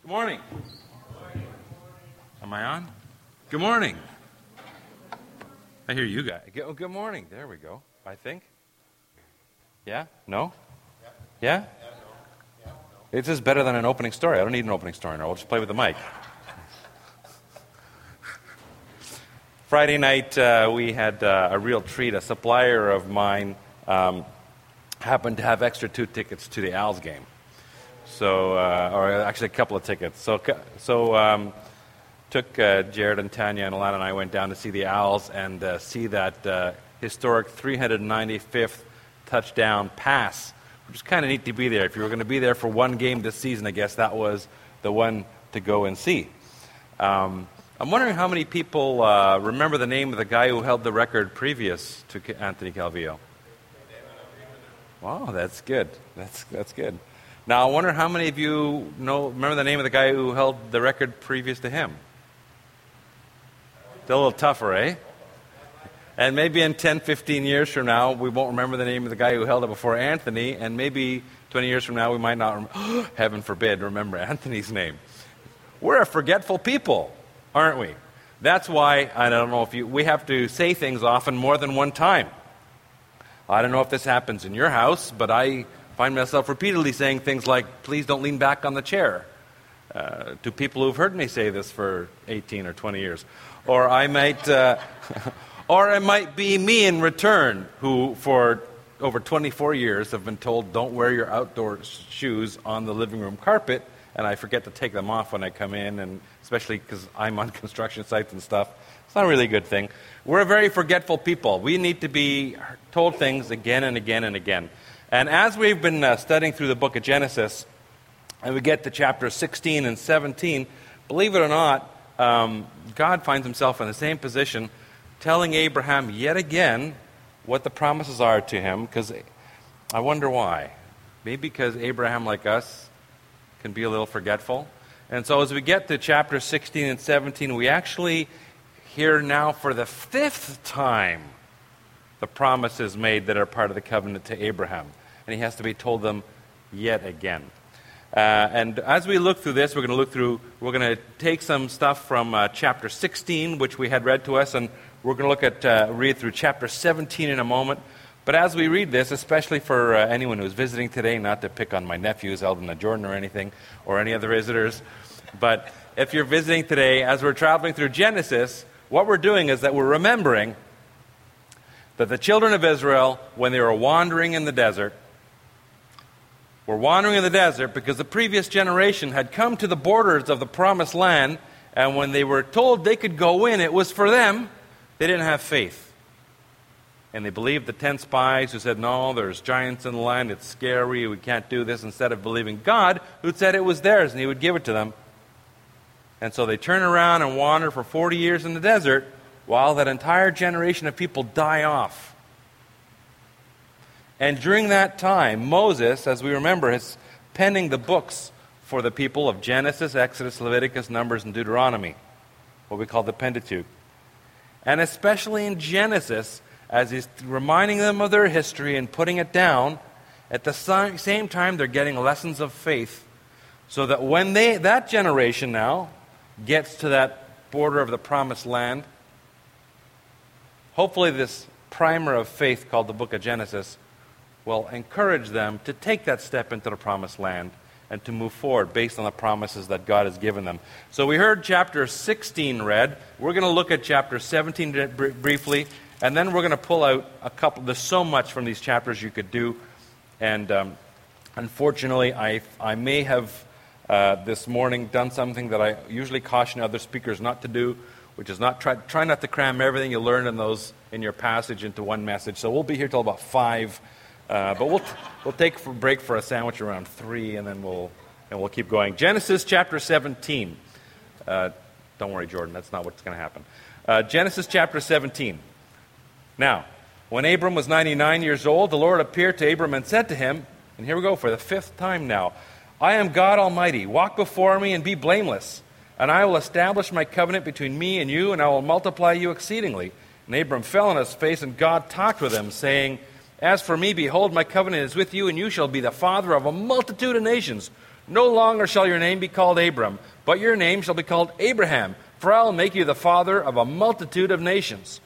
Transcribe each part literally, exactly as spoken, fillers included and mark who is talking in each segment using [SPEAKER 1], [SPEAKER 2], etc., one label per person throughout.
[SPEAKER 1] Good morning. Am I on? Good morning. I hear you guys. Oh, good morning. There we go, I think. Yeah? No? Yeah? This is better than an opening story. I don't need an opening story now. We'll just play with the mic. Friday night, uh, we had uh, a real treat. A supplier of mine um, happened to have extra two tickets to the Als game. So, uh, or actually a couple of tickets. So, so um, took uh, Jared and Tanya and Alana and I went down to see the Owls and uh, see that uh, historic three hundred ninety-fifth touchdown pass, which is kind of neat to be there. If you were going to be there for one game this season, I guess that was the one to go and see. Um, I'm wondering how many people uh, remember the name of the guy who held the record previous to Anthony Calvillo. Wow, that's good. That's that's good. Now, I wonder how many of you know remember the name of the guy who held the record previous to him. It's a little tougher, eh? And maybe in ten, fifteen years from now, we won't remember the name of the guy who held it before Anthony, and maybe twenty years from now, we might not, rem- heaven forbid, remember Anthony's name. We're a forgetful people, aren't we? That's why, I don't know if you, we have to say things often more than one time. I don't know if this happens in your house, but I find myself repeatedly saying things like, please don't lean back on the chair, uh, to people who've heard me say this for eighteen or twenty years. Or I might, uh, or it might be me in return, who for over twenty-four years have been told, don't wear your outdoor shoes on the living room carpet, and I forget to take them off when I come in, and especially because I'm on construction sites and stuff. It's not a really good thing. We're a very forgetful people. We need to be told things again and again and again. And as we've been uh, studying through the book of Genesis, and we get to chapters sixteen and seventeen, believe it or not, um, God finds himself in the same position, telling Abraham yet again what the promises are to him, because I wonder why. Maybe because Abraham, like us, can be a little forgetful. And so as we get to chapter sixteen and seventeen, we actually hear now for the fifth time the promises made that are part of the covenant to Abraham. And he has to be told them yet again. Uh, and as we look through this, we're going to look through, we're going to take some stuff from uh, chapter sixteen, which we had read to us, and we're going to look at, uh, read through chapter seventeen in a moment. But as we read this, especially for uh, anyone who's visiting today, not to pick on my nephews, Eldon and Jordan or anything, or any other visitors, but if you're visiting today, as we're traveling through Genesis, what we're doing is that we're remembering that the children of Israel, when they were wandering in the desert, were wandering in the desert because the previous generation had come to the borders of the promised land, and when they were told they could go in, it was for them. They didn't have faith. And they believed the ten spies who said, no, there's giants in the land, it's scary, we can't do this, instead of believing God, who said it was theirs and he would give it to them. And so they turn around and wander for forty years in the desert, while that entire generation of people die off. And during that time, Moses, as we remember, is penning the books for the people of Genesis, Exodus, Leviticus, Numbers, and Deuteronomy, what we call the Pentateuch. And especially in Genesis, as he's reminding them of their history and putting it down, at the same time they're getting lessons of faith, so that when they that generation now gets to that border of the promised land, hopefully this primer of faith called the book of Genesis will encourage them to take that step into the promised land and to move forward based on the promises that God has given them. So we heard chapter sixteen read. We're going to look at chapter seventeen br- briefly, and then we're going to pull out a couple. There's so much from these chapters you could do, and um, unfortunately, I I may have uh, this morning done something that I usually caution other speakers not to do, which is not try try not to cram everything you learned in those in your passage into one message. So we'll be here till about five. Uh, but we'll t- we'll take a break for a sandwich around three, and then we'll and we'll keep going. Genesis chapter seventeen. Uh, don't worry, Jordan. That's not what's going to happen. Uh, Genesis chapter seventeen. Now, when Abram was ninety-nine years old, the Lord appeared to Abram and said to him, and here we go for the fifth time now, I am God Almighty. Walk before me and be blameless, and I will establish my covenant between me and you, and I will multiply you exceedingly. And Abram fell on his face, and God talked with him, saying, As for me, behold, my covenant is with you, and you shall be the father of a multitude of nations. No longer shall your name be called Abram, but your name shall be called Abraham, for I will make you the father of a multitude of nations.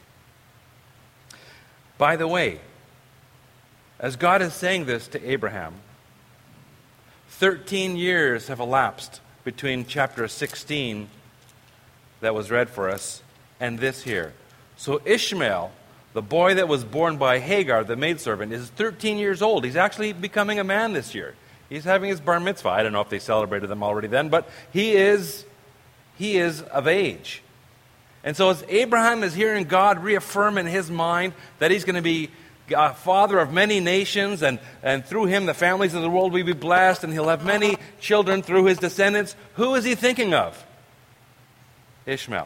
[SPEAKER 1] By the way, as God is saying this to Abraham, thirteen years have elapsed between chapter sixteen that was read for us and this here. So Ishmael, the boy that was born by Hagar, the maidservant, is thirteen years old. He's actually becoming a man this year. He's having his bar mitzvah. I don't know if they celebrated them already then, but he is, he is of age. And so as Abraham is hearing God reaffirm in his mind that he's going to be a father of many nations, and, and through him the families of the world will be blessed, and he'll have many children through his descendants, who is he thinking of? Ishmael.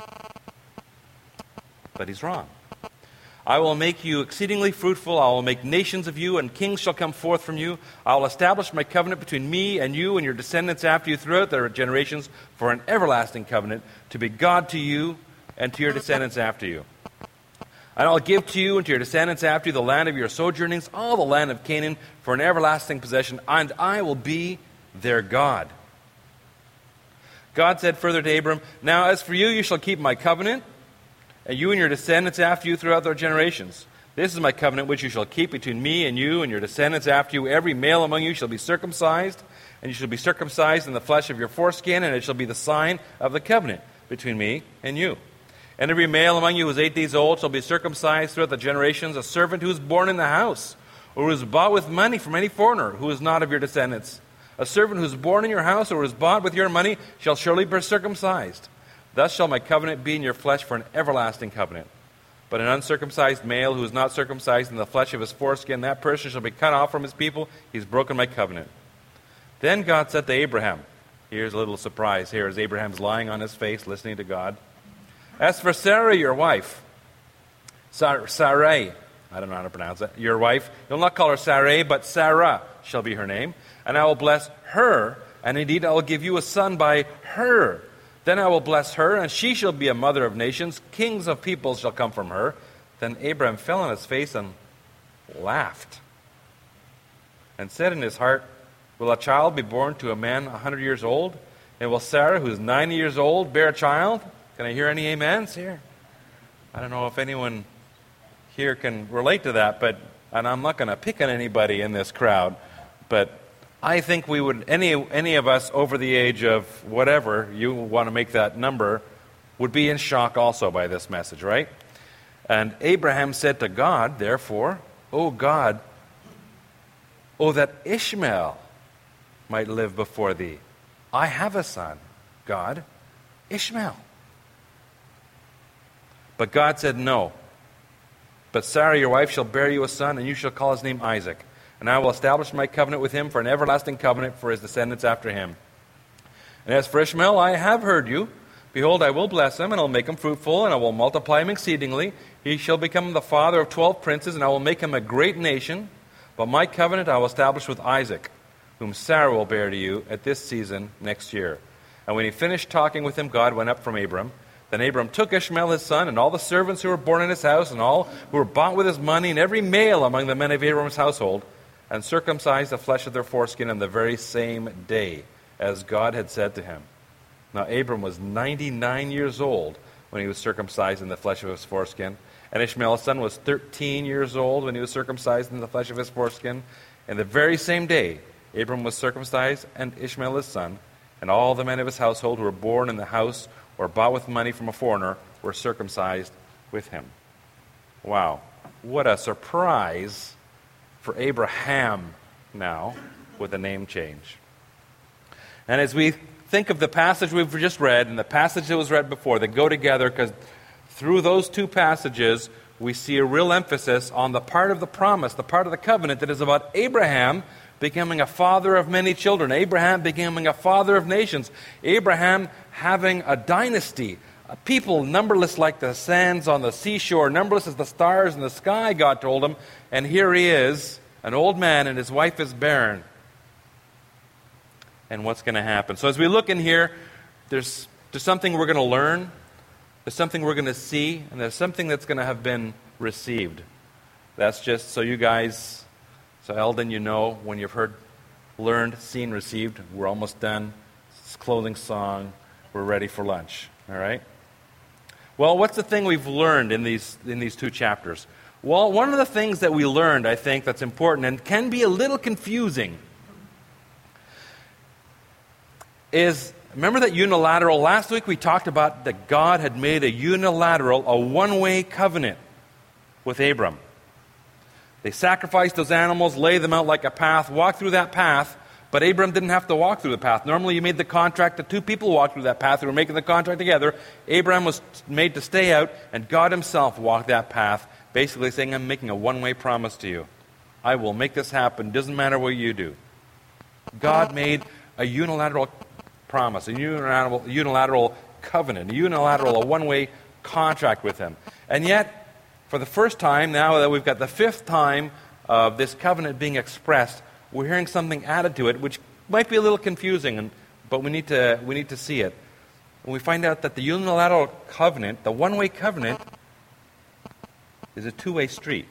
[SPEAKER 1] But he's wrong. I will make you exceedingly fruitful. I will make nations of you, and kings shall come forth from you. I will establish my covenant between me and you and your descendants after you throughout their generations for an everlasting covenant, to be God to you and to your descendants after you. And I'll give to you and to your descendants after you the land of your sojournings, all the land of Canaan, for an everlasting possession, and I will be their God. God said further to Abram, now as for you, you shall keep my covenant, and you and your descendants after you throughout their generations. This is my covenant which you shall keep between me and you and your descendants after you. Every male among you shall be circumcised, and you shall be circumcised in the flesh of your foreskin, and it shall be the sign of the covenant between me and you. And every male among you who is eight days old shall be circumcised throughout the generations. A servant who is born in the house, or who is bought with money from any foreigner who is not of your descendants. A servant who is born in your house, or who is bought with your money, shall surely be circumcised. Thus shall my covenant be in your flesh for an everlasting covenant. But an uncircumcised male who is not circumcised in the flesh of his foreskin, that person shall be cut off from his people. He's broken my covenant. Then God said to Abraham, here's a little surprise here as Abraham's lying on his face listening to God. As for Sarah, your wife, Sar- Sarai, I don't know how to pronounce it, your wife, you'll not call her Sarai, but Sarah shall be her name. And I will bless her, and indeed I will give you a son by her. Then I will bless her, and she shall be a mother of nations. Kings of peoples shall come from her. Then Abraham fell on his face and laughed, and said in his heart, will a child be born to a man a hundred years old? And will Sarah, who is ninety years old, bear a child? Can I hear any amens here? I don't know if anyone here can relate to that, but and I'm not going to pick on anybody in this crowd, but I think we would, any any of us over the age of whatever you want to make that number, would be in shock also by this message, right? And Abraham said to God, therefore, O God, oh, that Ishmael might live before thee. I have a son, God, Ishmael. But God said, no. But Sarah, your wife, shall bear you a son, and you shall call his name Isaac. And I will establish my covenant with him for an everlasting covenant for his descendants after him. And as for Ishmael, I have heard you. Behold, I will bless him, and I will make him fruitful, and I will multiply him exceedingly. He shall become the father of twelve princes, and I will make him a great nation. But my covenant I will establish with Isaac, whom Sarah will bear to you at this season next year. And when he finished talking with him, God went up from Abram. Then Abram took Ishmael his son, and all the servants who were born in his house, and all who were bought with his money, and every male among the men of Abram's household, and circumcised the flesh of their foreskin on the very same day, as God had said to him. Now Abram was ninety-nine years old when he was circumcised in the flesh of his foreskin, and Ishmael's son was thirteen years old when he was circumcised in the flesh of his foreskin. And the very same day, Abram was circumcised, and Ishmael his son, and all the men of his household who were born in the house or bought with money from a foreigner were circumcised with him. Wow, what a surprise for Abraham now with a name change. And as we think of the passage we've just read and the passage that was read before, they go together because through those two passages we see a real emphasis on the part of the promise, the part of the covenant that is about Abraham becoming a father of many children, Abraham becoming a father of nations, Abraham having a dynasty, a people numberless like the sands on the seashore, numberless as the stars in the sky, God told him. And here he is, an old man, and his wife is barren. And what's going to happen? So as we look in here, there's, there's something we're going to learn, there's something we're going to see, and there's something that's going to have been received. That's just so you guys... So Eldon, you know, when you've heard learned, seen, received. We're almost done. It's closing song. We're ready for lunch. All right? Well, what's the thing we've learned in these in these two chapters? Well, one of the things that we learned, I think, that's important and can be a little confusing is, remember that unilateral? Last week we talked about that God had made a unilateral, a one-way covenant with Abram. They sacrificed those animals, laid them out like a path, walked through that path, but Abram didn't have to walk through the path. Normally you made the contract that two people walked through that path who were making the contract together. Abram was made to stay out, and God himself walked that path, basically saying, I'm making a one-way promise to you. I will make this happen. Doesn't matter what you do. God made a unilateral promise, a unilateral, unilateral covenant, a unilateral, a one-way contract with him. And yet, for the first time, now that we've got the fifth time of this covenant being expressed, we're hearing something added to it, which might be a little confusing, and, but we need to we need to see it. And we find out that the unilateral covenant, the one-way covenant, is a two-way street.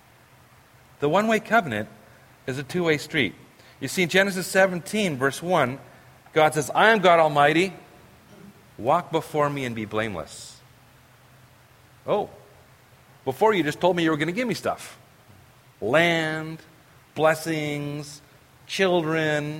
[SPEAKER 1] The one-way covenant is a two-way street. You see, in Genesis seventeen, verse one, God says, I am God Almighty. Walk before me and be blameless. Oh, before you just told me you were going to give me stuff. Land, blessings, children.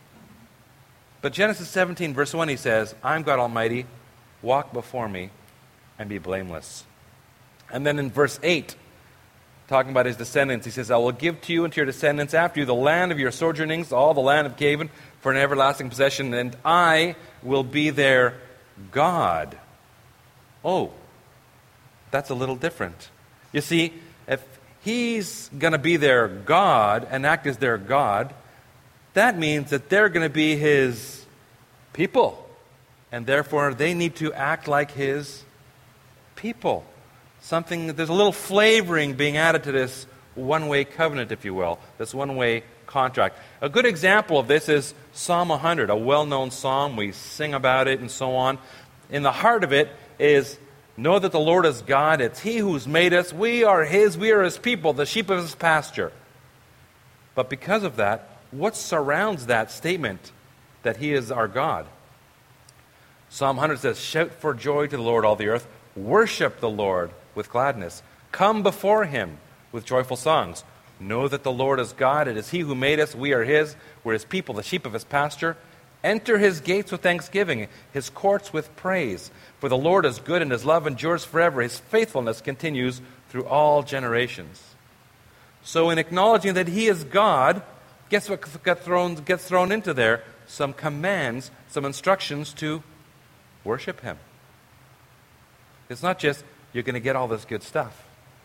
[SPEAKER 1] But Genesis seventeen, verse one, he says, I'm God Almighty. Walk before me and be blameless. And then in verse eight, talking about his descendants, he says, I will give to you and to your descendants after you the land of your sojournings, all the land of Canaan, for an everlasting possession, and I will be their God. Oh, that's a little different. You see, if he's going to be their God and act as their God, that means that they're going to be his people, and therefore they need to act like his people. Something, there's a little flavoring being added to this one-way covenant, if you will, this one-way contract. A good example of this is Psalm one hundred, a well-known psalm. We sing about it and so on. In the heart of it is, know that the Lord is God. It's he who's made us. We are his. We are his people, the sheep of his pasture. But because of that, what surrounds that statement that he is our God? Psalm one hundred says, shout for joy to the Lord, all the earth. Worship the Lord with gladness. Come before him with joyful songs. Know that the Lord is God. It is he who made us. We are his. We're his people, the sheep of his pasture. Enter his gates with thanksgiving, his courts with praise. For the Lord is good and his love endures forever. His faithfulness continues through all generations. So in acknowledging that he is God, guess what gets thrown, gets thrown into there? Some commands, some instructions to worship him. It's not just, you're going to get all this good stuff.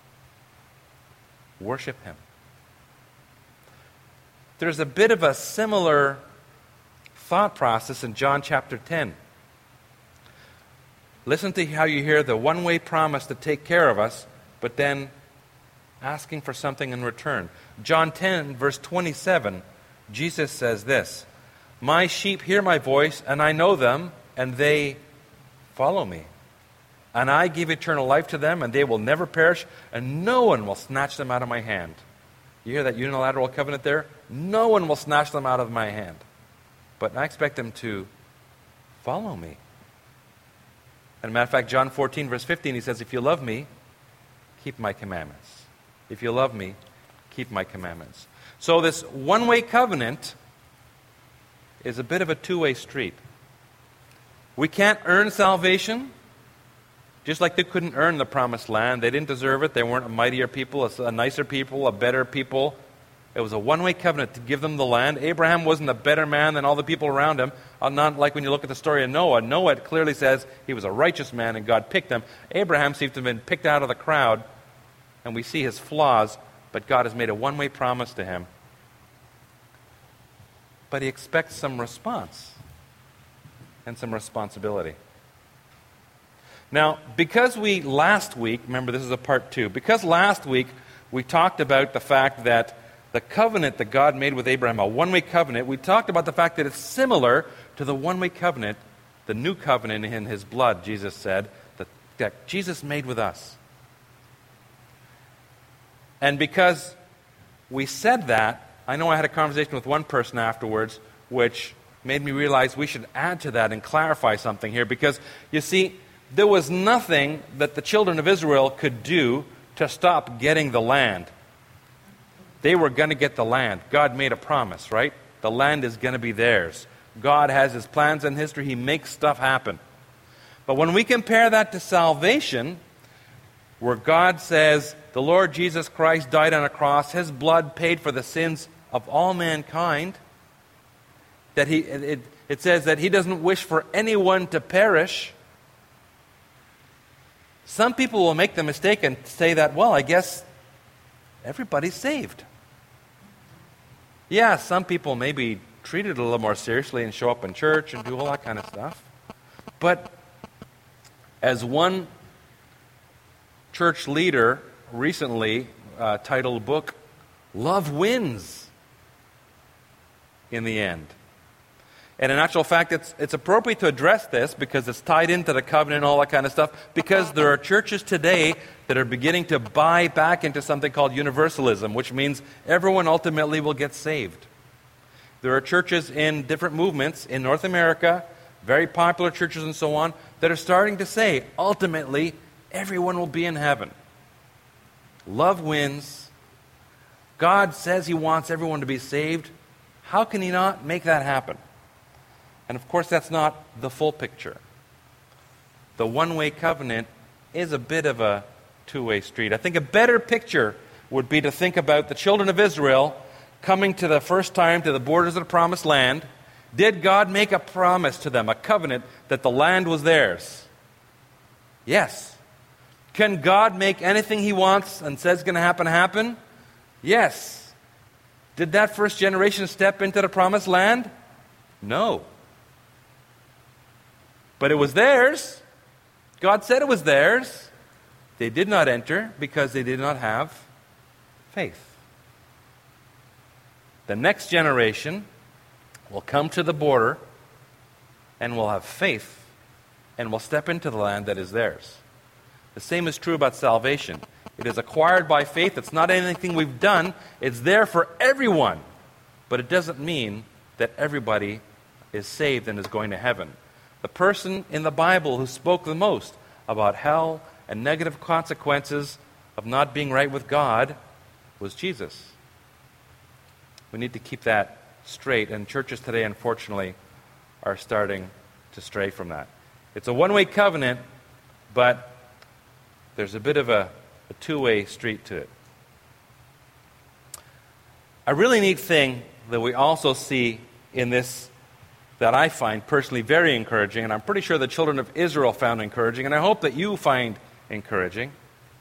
[SPEAKER 1] Worship him. There's a bit of a similar thought process in John chapter ten. Listen to how you hear the one-way promise to take care of us, but then asking for something in return. John ten, verse twenty-seven, Jesus says this, my sheep hear my voice, and I know them, and they follow me. And I give eternal life to them, and they will never perish, and no one will snatch them out of my hand. You hear that unilateral covenant there? No one will snatch them out of my hand. But I expect them to follow me. As a matter of fact, John fourteen, verse fifteen, he says, if you love me, keep my commandments. If you love me, keep my commandments. So this one-way covenant is a bit of a two-way street. We can't earn salvation. Just like they couldn't earn the promised land. They didn't deserve it. They weren't a mightier people, a, a nicer people, a better people. It was a one-way covenant to give them the land. Abraham wasn't a better man than all the people around him. Uh, not like when you look at the story of Noah. Noah clearly says he was a righteous man and God picked him. Abraham seems to have been picked out of the crowd, and we see his flaws, but God has made a one-way promise to him. But he expects some response and some responsibility. Now, because we last week, remember this is a part two, because last week we talked about the fact that the covenant that God made with Abraham, a one-way covenant, we talked about the fact that it's similar to the one-way covenant, the new covenant in his blood, Jesus said, that, that Jesus made with us. And because we said that, I know I had a conversation with one person afterwards, which made me realize we should add to that and clarify something here. Because, you see, there was nothing that the children of Israel could do to stop getting the land. They were going to get the land. God made a promise, right? The land is going to be theirs. God has His plans in history. He makes stuff happen. But when we compare that to salvation, where God says, the Lord Jesus Christ died on a cross, His blood paid for the sins of all mankind, that he, it, it says that He doesn't wish for anyone to perish. Some people will make the mistake and say that, well, I guess everybody's saved. Yeah, some people maybe treat it a little more seriously and show up in church and do all that kind of stuff. But as one church leader recently uh, titled a book, Love Wins in the End. And in actual fact, it's, it's appropriate to address this because it's tied into the covenant and all that kind of stuff, because there are churches today that are beginning to buy back into something called universalism, which means everyone ultimately will get saved. There are churches in different movements in North America, very popular churches and so on, that are starting to say, ultimately, everyone will be in heaven. Love wins. God says He wants everyone to be saved. How can He not make that happen? And of course, that's not the full picture. The one-way covenant is a bit of a two-way street. I think a better picture would be to think about the children of Israel coming to the first time to the borders of the promised land. Did God make a promise to them, a covenant, that the land was theirs? Yes. Can God make anything He wants and says is going to happen happen? Yes. Did that first generation step into the promised land? No. But it was theirs. God said it was theirs. They did not enter because they did not have faith. The next generation will come to the border and will have faith and will step into the land that is theirs. The same is true about salvation. It is acquired by faith. It's not anything we've done. It's there for everyone. But it doesn't mean that everybody is saved and is going to heaven. The person in the Bible who spoke the most about hell and negative consequences of not being right with God was Jesus. We need to keep that straight, and churches today, unfortunately, are starting to stray from that. It's a one-way covenant, but there's a bit of a, a two-way street to it. A really neat thing that we also see in this that I find personally very encouraging, and I'm pretty sure the children of Israel found encouraging, and I hope that you find encouraging.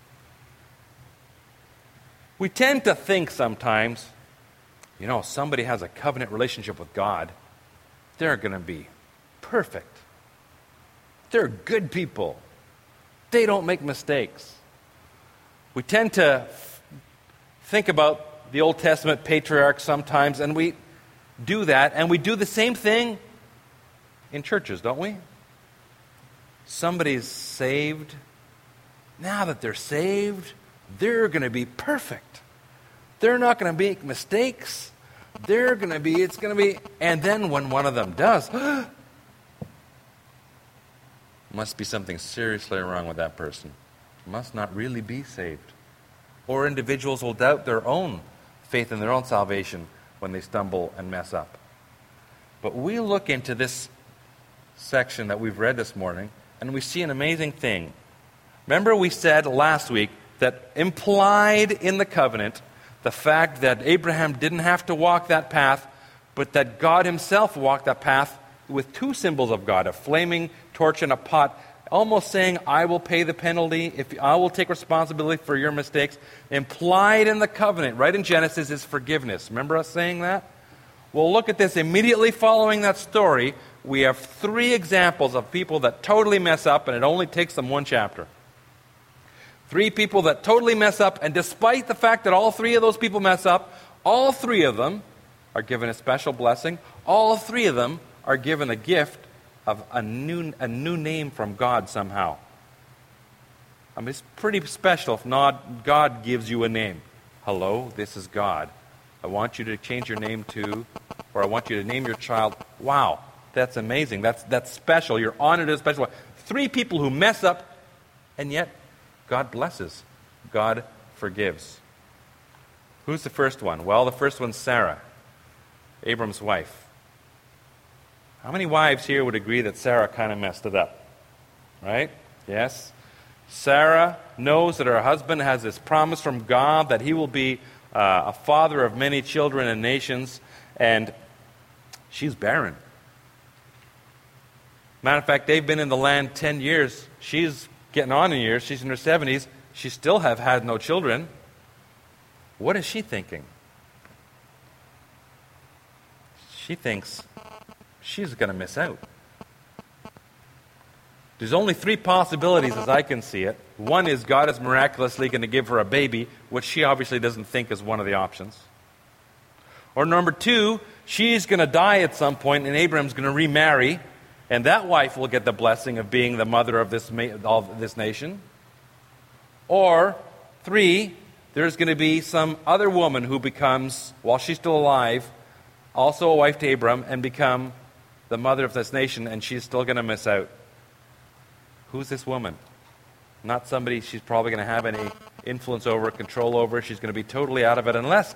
[SPEAKER 1] We tend to think sometimes, you know, somebody has a covenant relationship with God, they're going to be perfect. They're good people. They don't make mistakes. We tend to f- think about the Old Testament patriarchs sometimes, and we do that, and we do the same thing in churches, don't we? Somebody's saved. Now that they're saved, they're going to be perfect. They're not going to make mistakes. They're going to be, it's going to be, and then when one of them does, must be something seriously wrong with that person. Must not really be saved. Or individuals will doubt their own faith in their own salvation when they stumble and mess up. But we look into this section that we've read this morning, and we see an amazing thing. Remember we said last week that implied in the covenant, the fact that Abraham didn't have to walk that path, but that God Himself walked that path with two symbols of God, a flaming torch and a pot, almost saying, I will pay the penalty, if I will take responsibility for your mistakes. Implied in the covenant, right in Genesis, is forgiveness. Remember us saying that? Well, look at this. Immediately following that story, we have three examples of people that totally mess up, and it only takes them one chapter. Three people that totally mess up, and despite the fact that all three of those people mess up, all three of them are given a special blessing. All three of them are given a gift of a new, a new name from God somehow. I mean, it's pretty special if not God gives you a name. Hello, this is God. I want you to change your name to, or I want you to name your child. Wow, that's amazing. That's, that's special. You're honored as special. Three people who mess up, and yet God blesses. God forgives. Who's the first one? Well, the first one's Sarah, Abram's wife. How many wives here would agree that Sarah kind of messed it up? Right? Yes. Sarah knows that her husband has this promise from God that he will be uh, a father of many children and nations, and she's barren. Matter of fact, they've been in the land ten years. She's getting on in years. She's in her seventies. She still have had no children. What is she thinking? She thinks she's going to miss out. There's only three possibilities as I can see it. One is God is miraculously going to give her a baby, which she obviously doesn't think is one of the options. Or number two, she's going to die at some point and Abraham's going to remarry, and that wife will get the blessing of being the mother of this, of this nation. Or three, there's going to be some other woman who becomes, while she's still alive, also a wife to Abraham and become the mother of this nation, and she's still going to miss out. Who's this woman? Not somebody she's probably going to have any influence over, control over. She's going to be totally out of it unless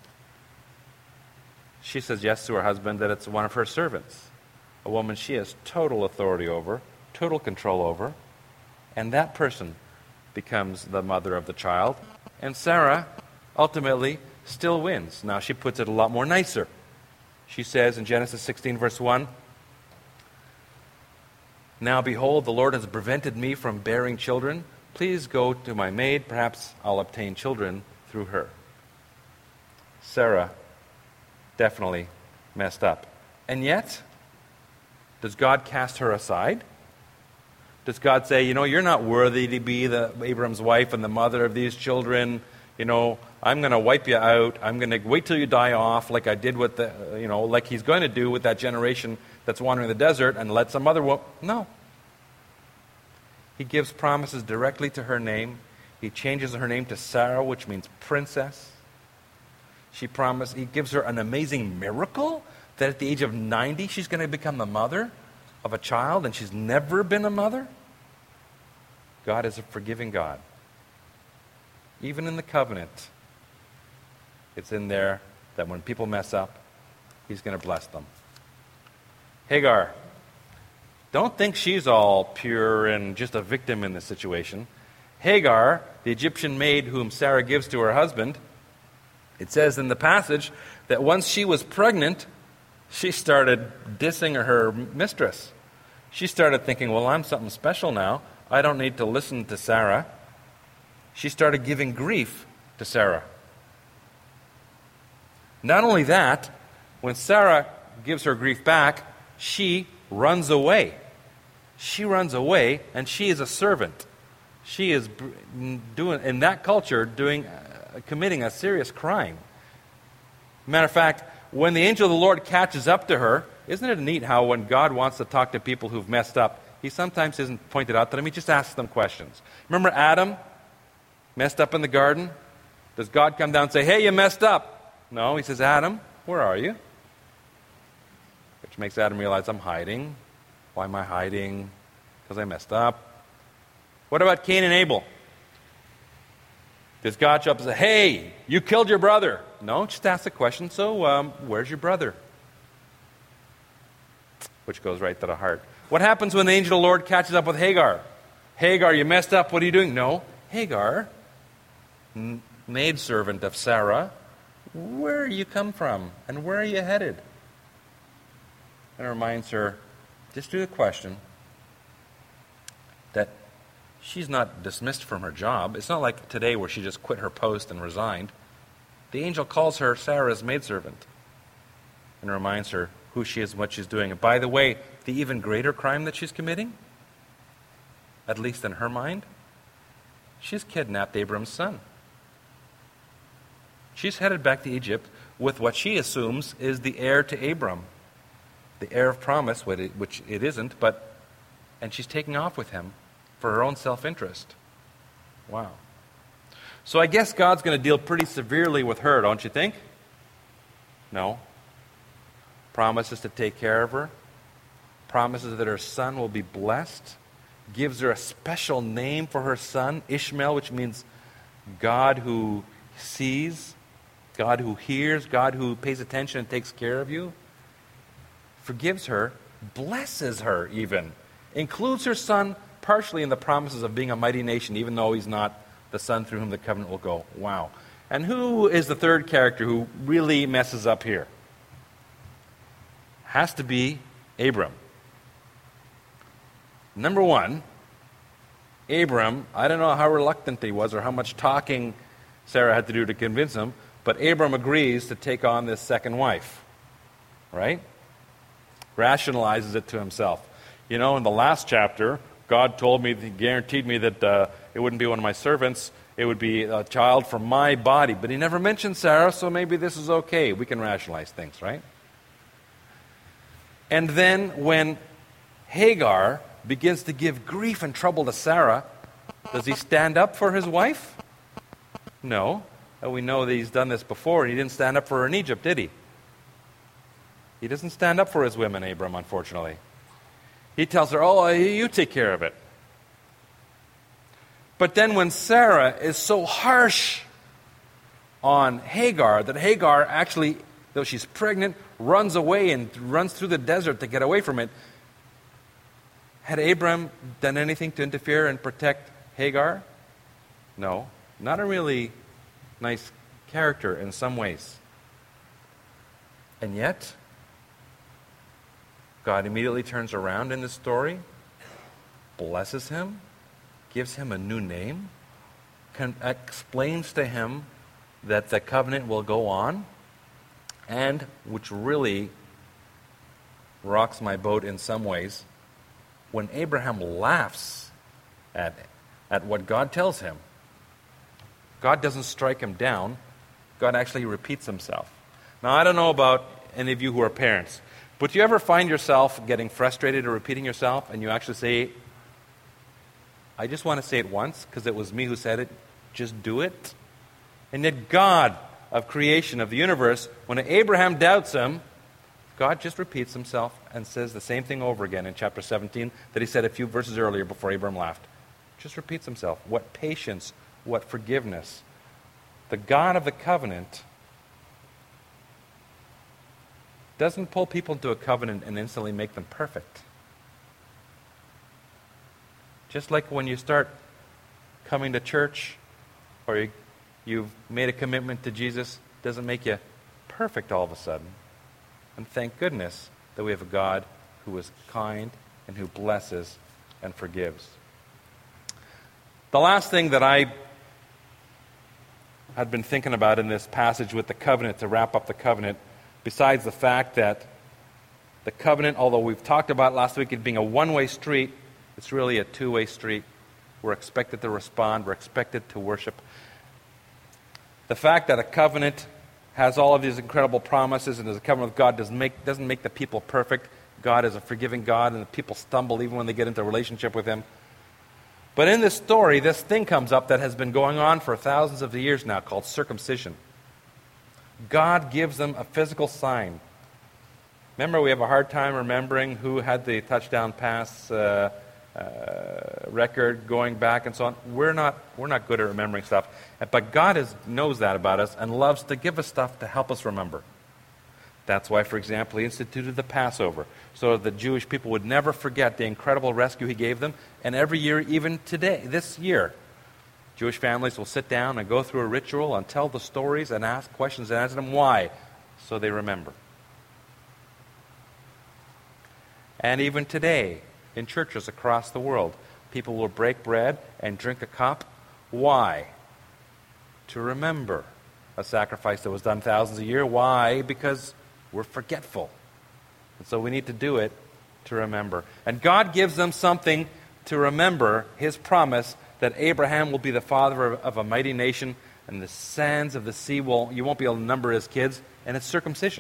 [SPEAKER 1] she says yes to her husband that it's one of her servants. A woman she has total authority over, total control over, and that person becomes the mother of the child. And Sarah ultimately still wins. Now she puts it a lot more nicer. She says in Genesis sixteen, verse one, "Now behold, the Lord has prevented me from bearing children. Please go to my maid. Perhaps I'll obtain children through her." Sarah definitely messed up. And yet, does God cast her aside? Does God say, you know, you're not worthy to be the Abraham's wife and the mother of these children? You know, I'm going to wipe you out. I'm going to wait till you die off like I did with the, you know, like he's going to do with that generation that's wandering the desert and let some other woman. No. He gives promises directly to her name. He changes her name to Sarah, which means princess. She promised, he gives her an amazing miracle that at the age of ninety, she's going to become the mother of a child, and she's never been a mother. God is a forgiving God. Even in the covenant, it's in there that when people mess up, he's going to bless them. Hagar. Don't think she's all pure and just a victim in this situation. Hagar, the Egyptian maid whom Sarah gives to her husband, it says in the passage that once she was pregnant, she started dissing her mistress. She started thinking, well, I'm something special now. I don't need to listen to Sarah. She started giving grief to Sarah. Not only that, when Sarah gives her grief back, she runs away. She runs away, and she is a servant. She is doing, in that culture, doing, uh, committing a serious crime. Matter of fact, when the angel of the Lord catches up to her, isn't it neat how when God wants to talk to people who've messed up, he sometimes isn't pointed out to them, he just asks them questions. Remember Adam messed up in the garden? Does God come down and say, hey, you messed up? No, he says, Adam, where are you? Which makes Adam realize, I'm hiding. Why am I hiding? Because I messed up. What about Cain and Abel? Does God show up and say, hey, you killed your brother? No, just ask the question, so um, where's your brother? Which goes right to the heart. What happens when the angel of the Lord catches up with Hagar? Hagar, you messed up, what are you doing? No, Hagar, maidservant of Sarah, where you come from and where are you headed? And it reminds her, just through the question, that she's not dismissed from her job. It's not like today where she just quit her post and resigned. The angel calls her Sarah's maidservant and reminds her who she is and what she's doing. And by the way, the even greater crime that she's committing, at least in her mind, she's kidnapped Abram's son. She's headed back to Egypt with what she assumes is the heir to Abram, the heir of promise, which it isn't, but, and she's taking off with him for her own self-interest. Wow. So I guess God's going to deal pretty severely with her, don't you think? No. Promises to take care of her. Promises that her son will be blessed. Gives her a special name for her son, Ishmael, which means God who sees, God who hears, God who pays attention and takes care of you. Forgives her, blesses her even. Includes her son partially in the promises of being a mighty nation, even though he's not the son through whom the covenant will go. Wow. And who is the third character who really messes up here? Has to be Abram. Number one, Abram, I don't know how reluctant he was or how much talking Sarah had to do to convince him, but Abram agrees to take on this second wife. Right? Rationalizes it to himself. You know, in the last chapter, God told me, He guaranteed me that uh, it wouldn't be one of my servants, it would be a child from my body. But He never mentioned Sarah, so maybe this is okay. We can rationalize things, right? And then when Hagar begins to give grief and trouble to Sarah, does he stand up for his wife? No. And we know that he's done this before, and he didn't stand up for her in Egypt, did he? He doesn't stand up for his women, Abram, unfortunately. He tells her, oh, you take care of it. But then when Sarah is so harsh on Hagar, that Hagar actually, though she's pregnant, runs away and runs through the desert to get away from it, had Abram done anything to interfere and protect Hagar? No. Not a really nice character in some ways. And yet, God immediately turns around in the story, blesses him, gives him a new name, can, explains to him that the covenant will go on, and, which really rocks my boat in some ways, when Abraham laughs at, at what God tells him, God doesn't strike him down. God actually repeats himself. Now, I don't know about any of you who are parents, but do you ever find yourself getting frustrated or repeating yourself, and you actually say, I just want to say it once because it was me who said it, just do it? And yet God of creation, of the universe, when Abraham doubts him, God just repeats himself and says the same thing over again in chapter seventeen that he said a few verses earlier before Abraham laughed. Just repeats himself. What patience, what forgiveness. The God of the covenant doesn't pull people into a covenant and instantly make them perfect. Just like when you start coming to church or you, you've made a commitment to Jesus, doesn't make you perfect all of a sudden. And thank goodness that we have a God who is kind and who blesses and forgives. The last thing that I had been thinking about in this passage with the covenant, to wrap up the covenant, besides the fact that the covenant, although we've talked about last week it being a one-way street, it's really a two-way street. We're expected to respond. We're expected to worship. The fact that a covenant has all of these incredible promises, and as a covenant with God doesn't make, doesn't make the people perfect. God is a forgiving God, and the people stumble even when they get into a relationship with Him. But in this story, this thing comes up that has been going on for thousands of years now, called circumcision. God gives them a physical sign. Remember, we have a hard time remembering who had the touchdown pass uh, uh, record going back and so on. We're not we're not good at remembering stuff. But God is, knows that about us and loves to give us stuff to help us remember. That's why, for example, He instituted the Passover, so that the Jewish people would never forget the incredible rescue He gave them. And every year, even today, this year, Jewish families will sit down and go through a ritual and tell the stories and ask questions and ask them why, so they remember. And even today, in churches across the world, people will break bread and drink a cup. Why? To remember a sacrifice that was done thousands of years. Why? Because we're forgetful. And so we need to do it to remember. And God gives them something to remember, His promise that Abraham will be the father of, of a mighty nation, and the sands of the sea will, you won't be able to number his kids, and it's circumcision.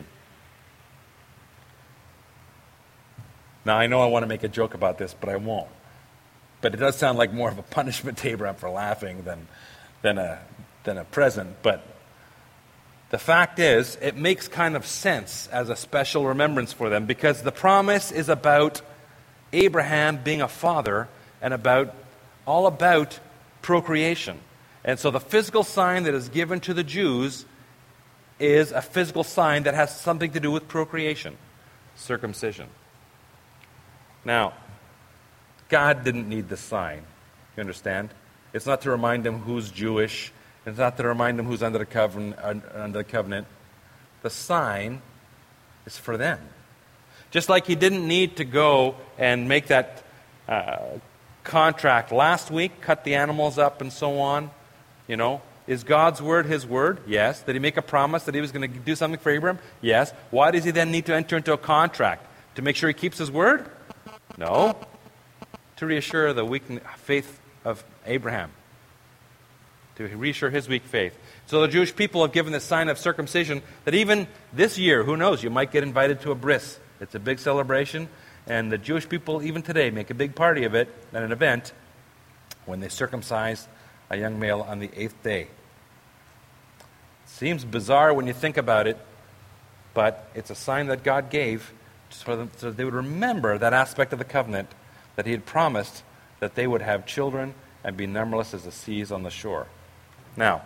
[SPEAKER 1] Now, I know I want to make a joke about this, but I won't. But it does sound like more of a punishment to Abraham for laughing than, than, a, than a present. But The fact is, it makes kind of sense as a special remembrance for them because the promise is about Abraham being a father and about all about procreation. And so the physical sign that is given to the Jews is a physical sign that has something to do with procreation, circumcision. Now, God didn't need the sign. You understand? It's not to remind them who's Jewish. It's not to remind them who's under the covenant. Under the covenant. The sign is for them. Just like he didn't need to go and make that uh, contract last week, cut the animals up and so on. You know, is God's word his word? Yes. Did he make a promise that he was going to do something for Abraham? Yes. Why does he then need to enter into a contract? To make sure he keeps his word? No. To reassure the weak faith of Abraham. To reassure his weak faith. So the Jewish people have given the sign of circumcision that even this year, who knows, you might get invited to a bris. It's a big celebration, and the Jewish people even today make a big party of it at an event when they circumcise a young male on the eighth day. It seems bizarre when you think about it, but it's a sign that God gave so that, so that they would remember that aspect of the covenant that he had promised that they would have children and be numberless as the seas on the shore. Now,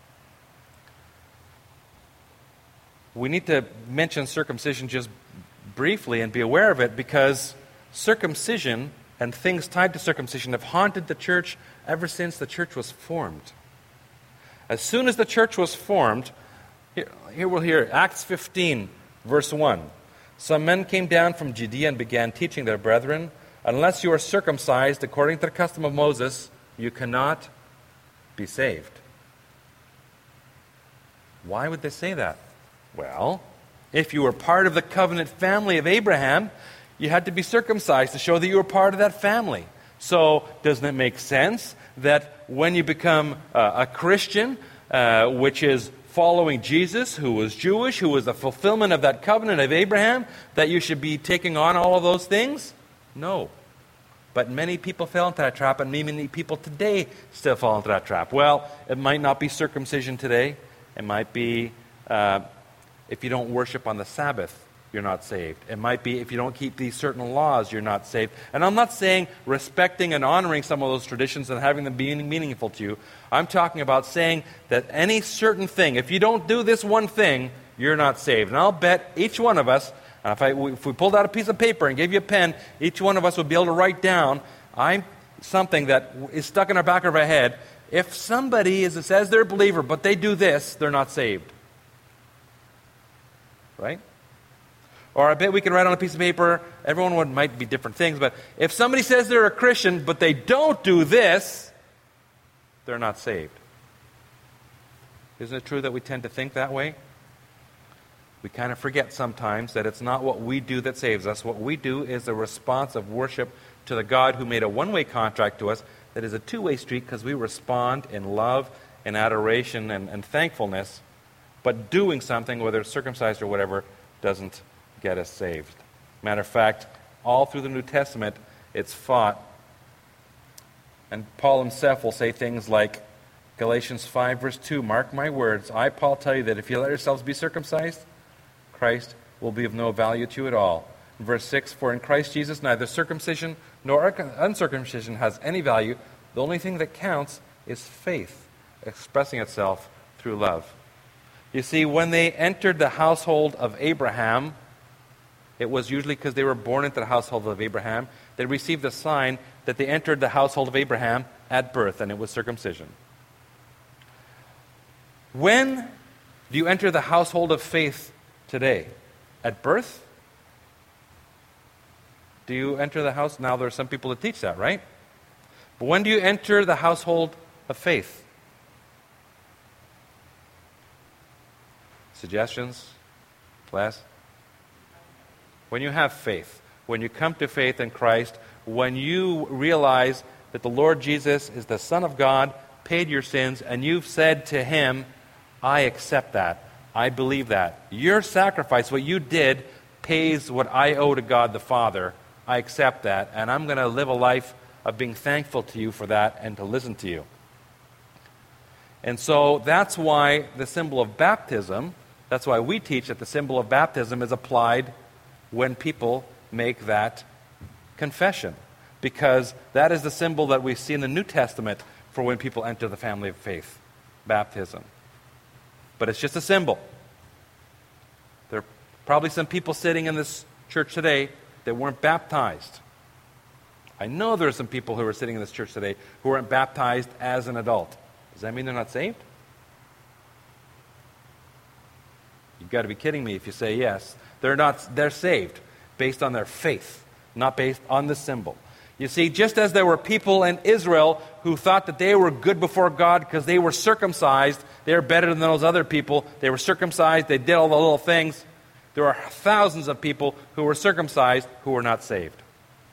[SPEAKER 1] we need to mention circumcision just briefly and be aware of it because circumcision and things tied to circumcision have haunted the church ever since the church was formed. As soon as the church was formed, here, here we'll hear Acts fifteen, verse one. Some men came down from Judea and began teaching their brethren, unless you are circumcised according to the custom of Moses, you cannot be saved. Why would they say that? Well, if you were part of the covenant family of Abraham, you had to be circumcised to show that you were part of that family. So, doesn't it make sense that when you become uh, a Christian, uh, which is following Jesus, who was Jewish, who was the fulfillment of that covenant of Abraham, that you should be taking on all of those things? No. But many people fell into that trap, and many people today still fall into that trap. Well, it might not be circumcision today. It might be uh, if you don't worship on the Sabbath, you're not saved. It might be if you don't keep these certain laws, you're not saved. And I'm not saying respecting and honoring some of those traditions and having them be meaningful to you. I'm talking about saying that any certain thing, if you don't do this one thing, you're not saved. And I'll bet each one of us, and if, I, if we pulled out a piece of paper and gave you a pen, each one of us would be able to write down I'm something that is stuck in our back of our head. If somebody is, says they're a believer, but they do this, they're not saved. Right? Or I bet we can write on a piece of paper, everyone would, might be different things, but if somebody says they're a Christian, but they don't do this, they're not saved. Isn't it true that we tend to think that way? We kind of forget sometimes that it's not what we do that saves us. What we do is a response of worship to the God who made a one-way contract to us that is a two-way street because we respond in love and adoration and, and thankfulness, but doing something, whether it's circumcised or whatever, doesn't get us saved. Matter of fact, all through the New Testament, it's fought. And Paul himself will say things like, Galatians five, verse two, mark my words, I, Paul, tell you that if you let yourselves be circumcised, Christ will be of no value to you at all. Verse six, for in Christ Jesus neither circumcision nor uncircumcision has any value. The only thing that counts is faith, expressing itself through love. You see, when they entered the household of Abraham, it was usually because they were born into the household of Abraham. They received a sign that they entered the household of Abraham at birth, and it was circumcision. When do you enter the household of faith today? At birth? Do you enter the house? Now there are some people that teach that, right? But when do you enter the household of faith? Suggestions? Class? When you have faith, when you come to faith in Christ, when you realize that the Lord Jesus is the Son of God, paid your sins, and you've said to Him, I accept that. I believe that. Your sacrifice, what you did, pays what I owe to God the Father. I accept that, and I'm going to live a life of being thankful to you for that and to listen to you. And so that's why the symbol of baptism, that's why we teach that the symbol of baptism is applied when people make that confession. Because that is the symbol that we see in the New Testament for when people enter the family of faith, baptism. But it's just a symbol. There are probably some people sitting in this church today that weren't baptized. I know there are some people who are sitting in this church today who weren't baptized as an adult. Does that mean they're not saved? You've got to be kidding me if you say yes. They're not. They're saved based on their faith, not based on the symbol. You see, just as there were people in Israel who thought that they were good before God because they were circumcised, they were better than those other people. They were circumcised, they did all the little things. There are thousands of people who were circumcised who were not saved.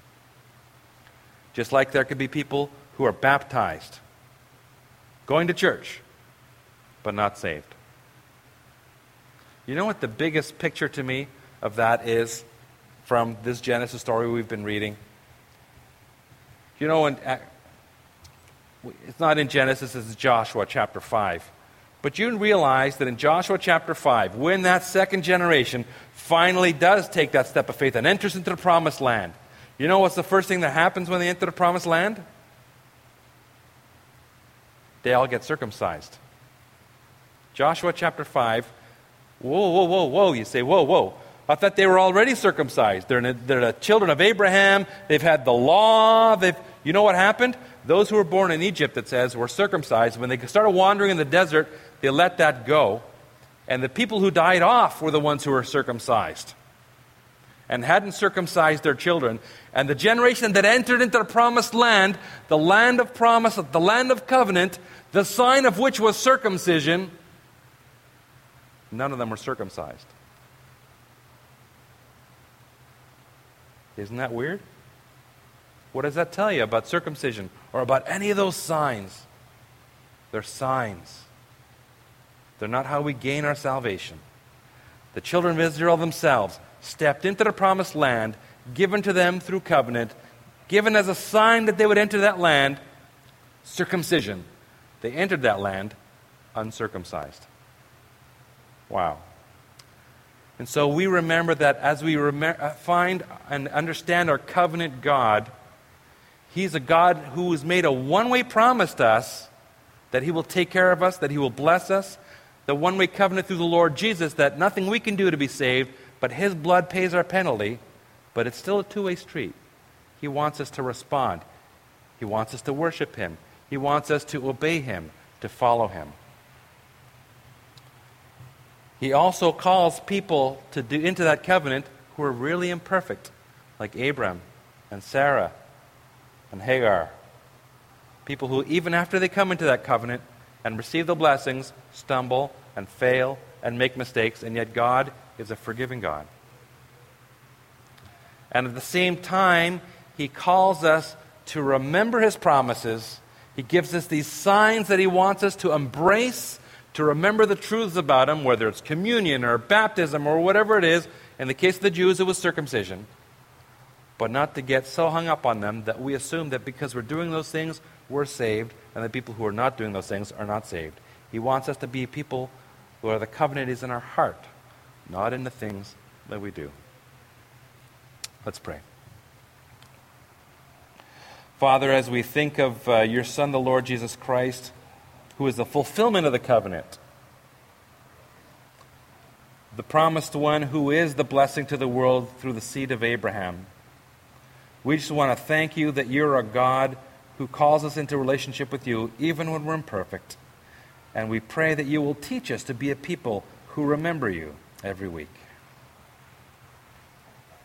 [SPEAKER 1] Just like there could be people who are baptized, going to church, but not saved. You know what the biggest picture to me of that is from this Genesis story we've been reading? You know, in, uh, it's not in Genesis, it's Joshua chapter five. But you realize that in Joshua chapter five, when that second generation finally does take that step of faith and enters into the promised land, you know what's the first thing that happens when they enter the promised land? They all get circumcised. Joshua chapter five, whoa, whoa, whoa, whoa, you say, whoa, whoa. I thought they were already circumcised. They're, they're the children of Abraham. They've had the law. They've, you know what happened? Those who were born in Egypt, it says, were circumcised. When they started wandering in the desert, they let that go. And the people who died off were the ones who were circumcised and hadn't circumcised their children. And the generation that entered into the promised land, the land of promise, the land of covenant, the sign of which was circumcision, none of them were circumcised. Isn't that weird? What does that tell you about circumcision or about any of those signs? They're signs. They're not how we gain our salvation. The children of Israel themselves stepped into the promised land, given to them through covenant, given as a sign that they would enter that land, circumcision. They entered that land uncircumcised. Wow. And so we remember that as we rem- find and understand our covenant God, He's a God who has made a one-way promise to us that He will take care of us, that He will bless us, the one-way covenant through the Lord Jesus, that nothing we can do to be saved, but His blood pays our penalty, but it's still a two-way street. He wants us to respond. He wants us to worship Him. He wants us to obey Him, to follow Him. He also calls people to do into that covenant who are really imperfect, like Abram and Sarah and Hagar. People who, even after they come into that covenant and receive the blessings, stumble and fail and make mistakes, and yet God is a forgiving God. And at the same time, He calls us to remember His promises. He gives us these signs that He wants us to embrace, to remember the truths about Him, whether it's communion or baptism or whatever it is. In the case of the Jews, it was circumcision. But not to get so hung up on them that we assume that because we're doing those things, we're saved, and the people who are not doing those things are not saved. He wants us to be people where the covenant is in our heart, not in the things that we do. Let's pray. Father, as we think of uh, your Son, the Lord Jesus Christ, who is the fulfillment of the covenant, the promised one who is the blessing to the world through the seed of Abraham, we just want to thank you that you're a God who calls us into relationship with you even when we're imperfect. And we pray that you will teach us to be a people who remember you every week.